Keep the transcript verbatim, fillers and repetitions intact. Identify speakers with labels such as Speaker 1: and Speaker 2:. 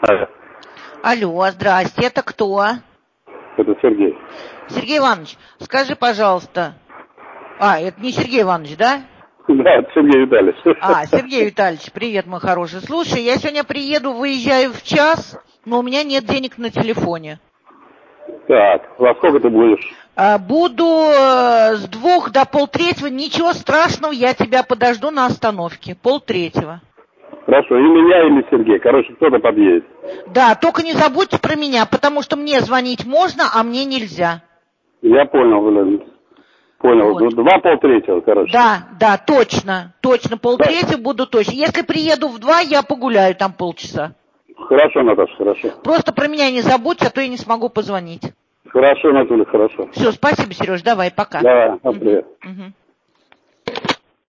Speaker 1: Алло.
Speaker 2: Алло, здрасте, это кто?
Speaker 1: Это Сергей.
Speaker 2: Сергей Иванович, скажи, пожалуйста... А, это не Сергей Иванович, да?
Speaker 1: Да, это Сергей Витальевич.
Speaker 2: А, Сергей Витальевич, привет, мой хороший. Слушай, я сегодня приеду, выезжаю в час, но у меня нет денег на телефоне.
Speaker 1: Так, во сколько ты будешь?
Speaker 2: А, буду э, с двух до полтретьего, ничего страшного, я тебя подожду на остановке, полтретьего.
Speaker 1: Хорошо, и меня, или Сергей. Короче, кто-то подъедет.
Speaker 2: Да, только не забудьте про меня, потому что мне звонить можно, а мне нельзя.
Speaker 1: Я понял, блин. Понял.
Speaker 2: Вот.
Speaker 1: Два полтретьего, короче.
Speaker 2: Да, да, точно, точно, полтретьего буду точно. Если приеду в два, я погуляю там полчаса.
Speaker 1: Хорошо, Наташа, хорошо.
Speaker 2: Просто про меня не забудь, а то я не смогу позвонить.
Speaker 1: Хорошо, Анатолий, хорошо.
Speaker 2: Все, спасибо, Сереж, давай, пока.
Speaker 1: Да, привет.
Speaker 2: Угу.